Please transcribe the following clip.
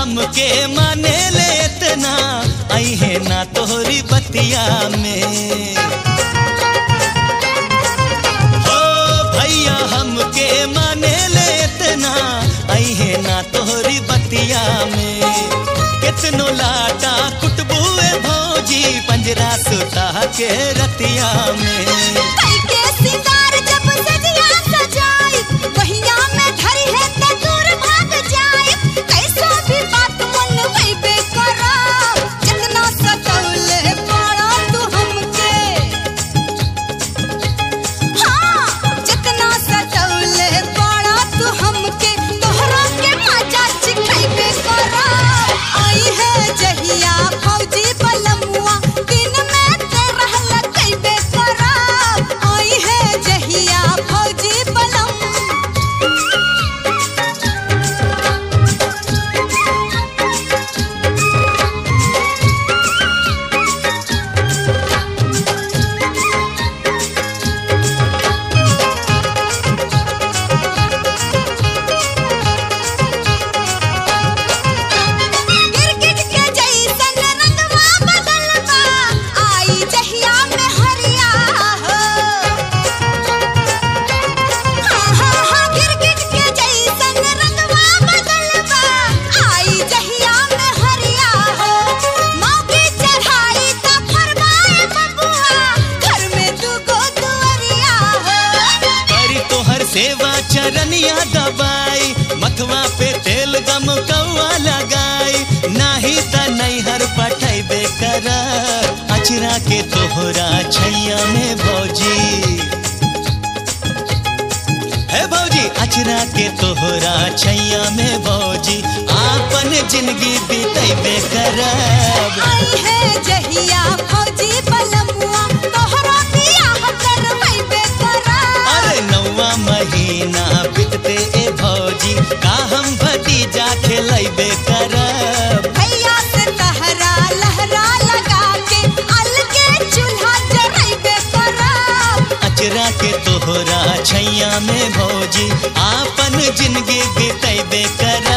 हमके माने ले इतना आई है ना तोहरी बतिया में। हो भैया हमके माने ले इतना आई है ना तोहरी बतिया में। कितनो लाटा कुटबुए भौजी पंजरा सुता के रतिया में। सेवा चरनिया दबाई मथवा पे तेल गम कौआ लगाई नाही त नैहर पठैबे कर अचरा के तोहरा छैया में भौजी। हे भौजी अचरा के तोहरा छैया में भौजी आपन जिंदगी बीतैबे करब। आई है जहिया भौजी बलमुआ तोहरा बियाह करवैबे करब। अरे नौवा महीना बीतते ए भौजी का हम भतीजा खेलैबे करब। भैया से तहरा लहरा लगा के अलगे चूल्हा जरैबे करब। अचरा के तोहरा छैया में भौजी आपन जिंदगी बीतैबे करब।